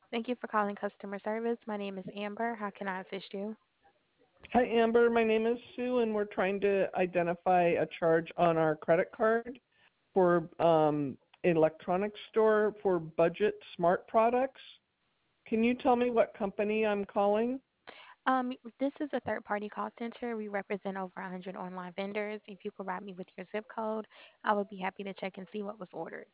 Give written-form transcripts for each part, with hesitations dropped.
Thank you for calling customer service. My name is Amber. How can I assist you? Hi, Amber. My name is Sue, and we're trying to identify a charge on our credit card for electronics store for budget smart products. Can you tell me what company I'm calling? This is a third-party call center. We represent over 100 online vendors. If you provide me with your zip code, I would be happy to check and see what was ordered.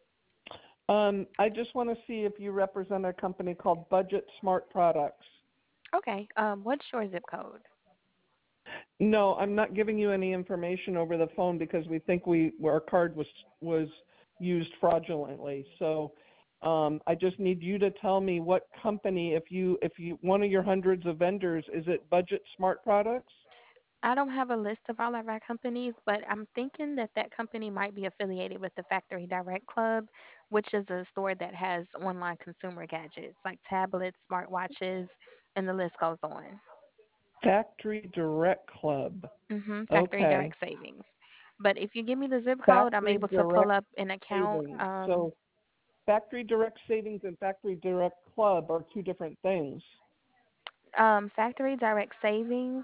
I just want to see if you represent a company called Budget Smart Products. Okay. What's your zip code? No, I'm not giving you any information over the phone because we think our card was used fraudulently. So I just need you to tell me what company, if you one of your hundreds of vendors, is it Budget Smart Products? I don't have a list of all of our companies, but I'm thinking that that company might be affiliated with the Factory Direct Club, which is a store that has online consumer gadgets like tablets, smartwatches, and the list goes on. Factory Direct Club. Factory Okay. Direct Savings. But if you give me the zip code, I'm Factory able to pull Direct up an account. Savings. So Factory Direct Savings and Factory Direct Club are two different things. Factory Direct Savings,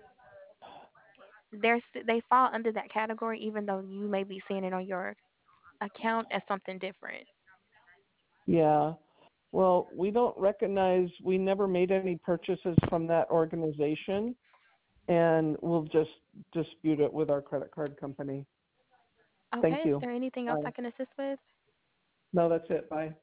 they fall under that category, even though you may be seeing it on your account as something different. Yeah. Well, we don't recognize, we never made any purchases from that organization, and we'll just dispute it with our credit card company. Okay, Thank is you. there anything else I Bye. can assist with? No, that's it. Bye.